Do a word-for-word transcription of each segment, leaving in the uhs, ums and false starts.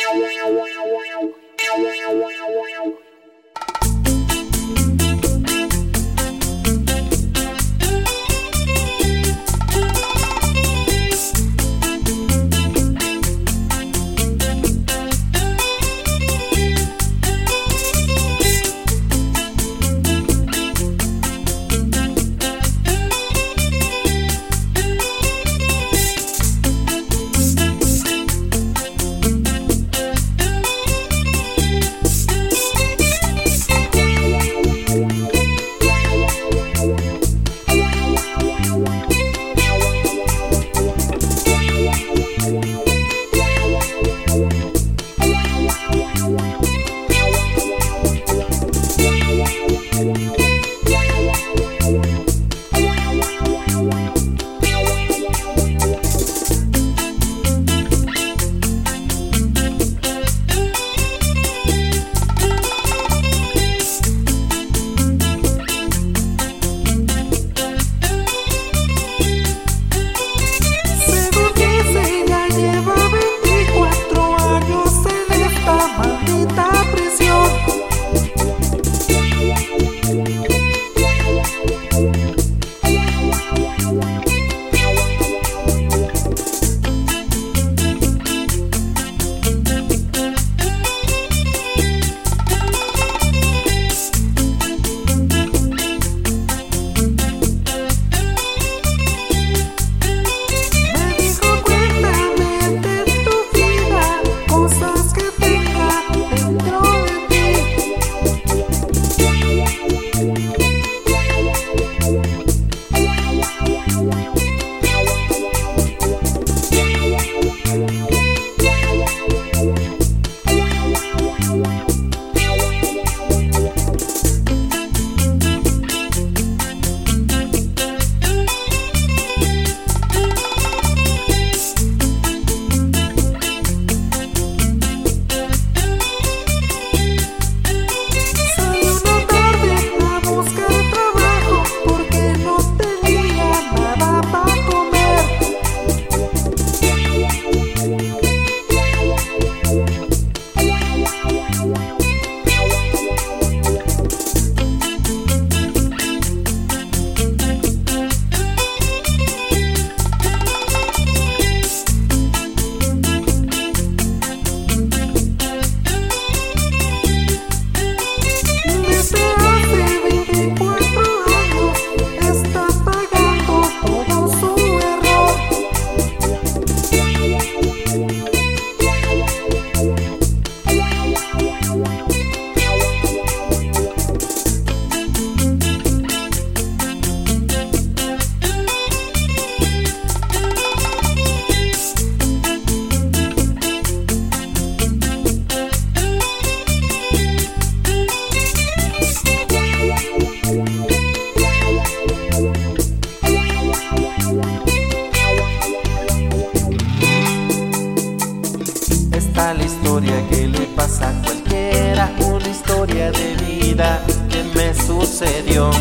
La historia que le pasa a cualquiera, una historia de vida que me sucedió.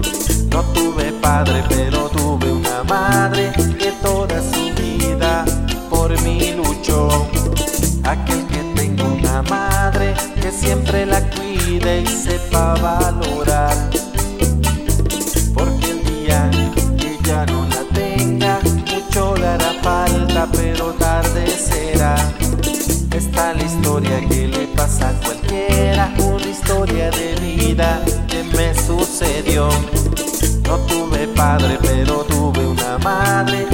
No tuve padre, pero tuve una madre que toda su vida por mí luchó. Aquel que tenga una madre que siempre la cuide y sepa valorar, porque el día que ya no la tenga, mucho le hará falta, pero tarde será. Esta es la historia que le pasa a cualquiera, una historia de vida que me sucedió. No tuve padre, pero tuve una madre